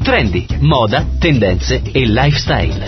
Trendy, moda, tendenze e lifestyle.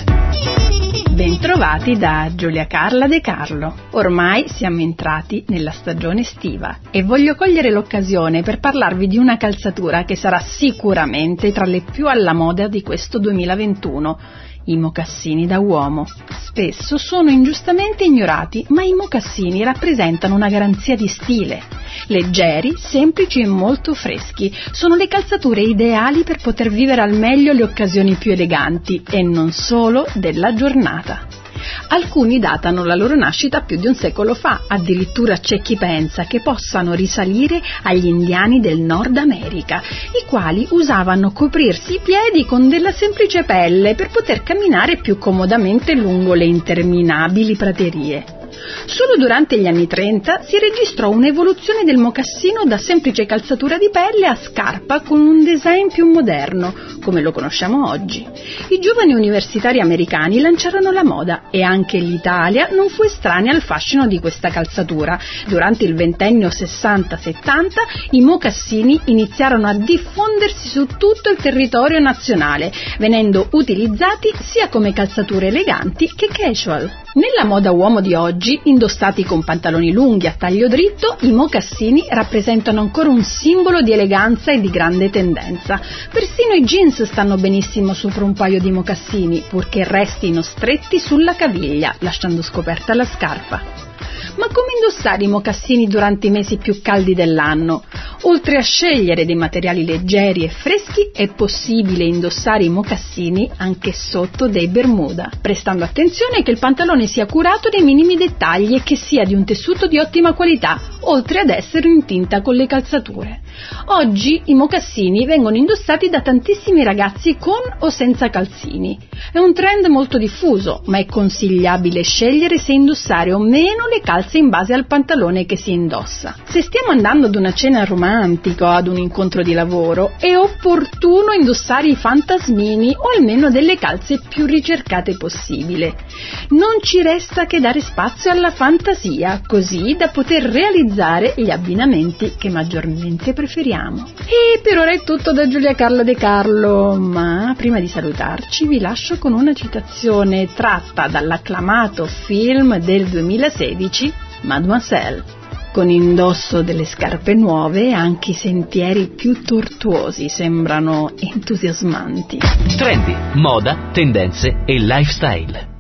Bentrovati da Giulia Carla De Carlo. Ormai siamo entrati nella stagione estiva e voglio cogliere l'occasione per parlarvi di una calzatura che sarà sicuramente tra le più alla moda di questo 2021. I mocassini da uomo. Spesso sono ingiustamente ignorati, ma i mocassini rappresentano una garanzia di stile. Leggeri, semplici e molto freschi, sono le calzature ideali per poter vivere al meglio le occasioni più eleganti e non solo della giornata. Alcuni datano la loro nascita più di un secolo fa, addirittura c'è chi pensa che possano risalire agli indiani del Nord America, i quali usavano coprirsi i piedi con della semplice pelle per poter camminare più comodamente lungo le interminabili praterie. Solo durante gli anni 30 si registrò un'evoluzione del mocassino da semplice calzatura di pelle a scarpa con un design più moderno, come lo conosciamo oggi. I giovani universitari americani lanciarono la moda e anche l'Italia non fu estranea al fascino di questa calzatura. Durante il ventennio 60-70 i mocassini iniziarono a diffondersi su tutto il territorio nazionale, venendo utilizzati sia come calzature eleganti che casual. Nella moda uomo di oggi, indossati con pantaloni lunghi a taglio dritto, i mocassini rappresentano ancora un simbolo di eleganza e di grande tendenza. Persino i jeans stanno benissimo sopra un paio di mocassini, purché restino stretti sulla caviglia, lasciando scoperta la scarpa. Ma come indossare i mocassini durante i mesi più caldi dell'anno? Oltre a scegliere dei materiali leggeri e freschi, è possibile indossare i mocassini anche sotto dei bermuda, prestando attenzione che il pantalone sia curato nei minimi dettagli e che sia di un tessuto di ottima qualità, oltre ad essere in tinta con le calzature. Oggi i mocassini vengono indossati da tantissimi ragazzi con o senza calzini. È un trend molto diffuso, ma è consigliabile scegliere se indossare o meno le calze in base al pantalone che si indossa. Se stiamo andando ad una cena romantica o ad un incontro di lavoro, è opportuno indossare i fantasmini o almeno delle calze più ricercate possibile. Non ci resta che dare spazio alla fantasia, così da poter realizzare gli abbinamenti che maggiormente preferiamo. E per ora è tutto da Giulia Carla De Carlo, ma prima di salutarci vi lascio con una citazione tratta dall'acclamato film del 2016, Mademoiselle. Con indosso delle scarpe nuove, anche i sentieri più tortuosi sembrano entusiasmanti. Trendy, moda, tendenze e lifestyle.